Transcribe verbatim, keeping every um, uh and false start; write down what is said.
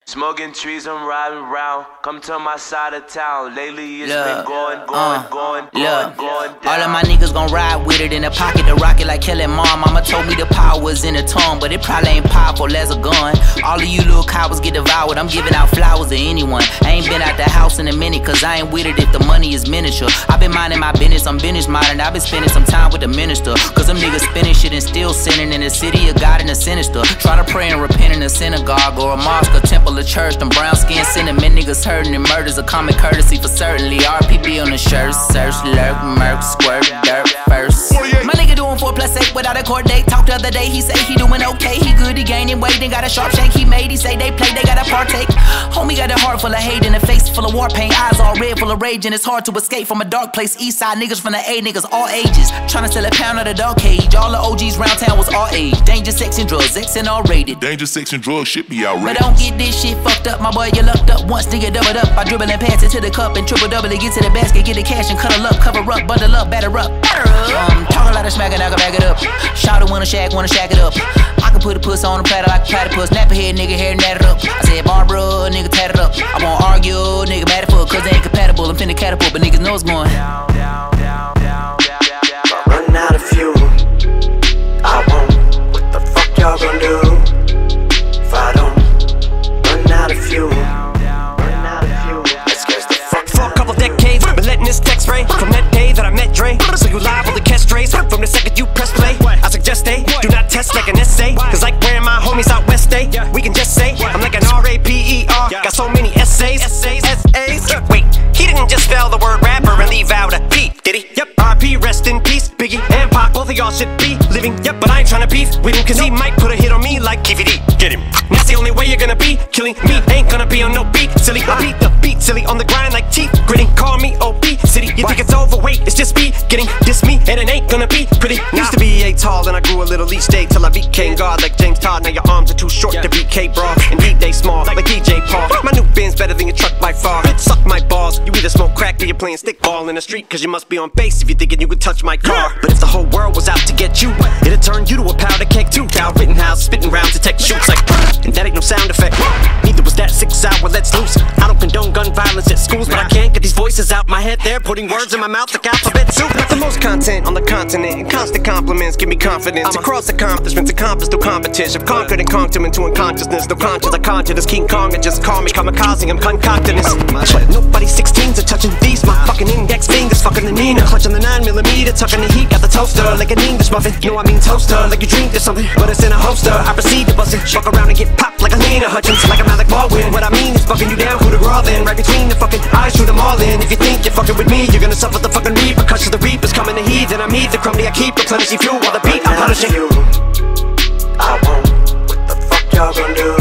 Smoking trees, I'm riding round. Come to my side of town. Lately it's look, been going, going, uh, going, going, look, going down. all of my niggas gon' ride with it in the pocket to rock it like killing mom. Mama told me the power was in the tongue, but it probably ain't powerful as a gun. All of you little cowards get devoured. I'm giving out flowers to anyone. I ain't been out the house in a minute, cause I ain't with it if the money is miniature. I been minding my business, I'm business minding. I been spending some time with the minister, cause them niggas spinning shit and still sinning in the city of God and the sinister. Try to pray and repent in a synagogue or a mosque, a temple, a church. Them brown skin cinnamon niggas hurting, and murder's a common courtesy for certainly. R P B on the shirt, search, lurk, murk, squirt, dirt first. My nigga doing four plus eight without a court date. Talked the other day, he say he doing okay. He good, he gaining weight, and got a sharp shake he made. He say they play, they gotta partake. Homie got a heart full of hate and a face full of war paint. Eyes all red, full of rage, and it's hard to escape from a dark place. East side niggas from the A, niggas all ages. Tryna sell a pound of the dog cage. All the O Gs round town was all age. Danger, sex, and drugs, X and all rated. Danger, sex, and drugs should be outrageous. But don't get this shit fucked up, my boy, you lucked up once, nigga doubled up. I dribble and pass it to the cup and triple double it. Get to the basket, get the cash and cuddle up. Cover up, bundle up, batter up. Um, talk a lot of smack and I can back it up. Shout out wanna shack, wanna shack it up. I can put a puss on the platter like a platypus. Nap a head, nigga, hair natted up. I said Barbara, nigga, tatted up. I won't argue, nigga, mad at fuck, cause they ain't compatible. I'm finna catapult, but niggas know it's going down, down, down, down, down, down, down. Run out of fuel, I won't. What the fuck y'all gon' do if I don't run out of fuel? Run out of fuel. Let's get the fuck for a couple decades, been letting this text rain from that day that I met Dre. So you live on the catch strays from the second you press play. I suggest they do not test like an essay, cause like where my homies out west day, we can just say I'm like an R A P E R. Got so many essays, essays, essays. Wait, he didn't just spell the word rapper and leave out a P, did he? Yep. R P, rest in peace, Biggie and Pac, both of y'all should be living. Yep, but I ain't tryna beef with him, cause he might put a hit on me like K V D. Get him. That's the only way you're gonna be killing me. Ain't gonna be on no beat, silly. I beat the beat, silly, on the grind like teeth gritting. Call me O P City. You think it's overweight? It's just me getting this me, and it ain't gonna be pretty. Used to be a tall, and I grew a little each day till I became God like James Todd. Now your arms are too short to be K-Bra, and D-Day small like D J Paul. My new Benz better than your truck by far. Bitch, suck my balls. You either smoke crack or you're playing stickball in the street, cause you must be on base if you're thinking you could touch my car. But if the whole world was out to get you, it'd turn you to a powder keg too. Cal Rittenhouse spitting rounds to tech shoots like, and that ain't no sound effect. Neither was that six hour let's loose. I don't condone gun violence at schools, but I can't get these voices out my head. They're putting words in my mouth like alphabet soup. Got the most content on the continent, and constant compliments give me confidence. Across accomplishments accomplished through competition. I've conquered and conked him into unconsciousness. No conscience, I conjured this King Kong and just call me kamikaze. I'm concocting this. But nobody's sixteens are touching these. My fucking index fingers fucking the Nina. Clutching the nine millimeter, tucking the heat. Got the toaster like an English muffin. No, I mean toaster, like you dreamed of something, but it's in a holster. I proceed to bust it, fuck around and get popped like a Lena Hutchins, like I'm Alec Baldwin. What I mean is fucking you down, who to raw then. Right between the fucking eyes, shoot them all in. If you think you're fucking with me, you're gonna suffer the fucking repercussions. The reapers coming to heed, and I'm heed the crummy I keep replenishing fuel while the beat I'm punishing. I won't. What the fuck y'all gon' do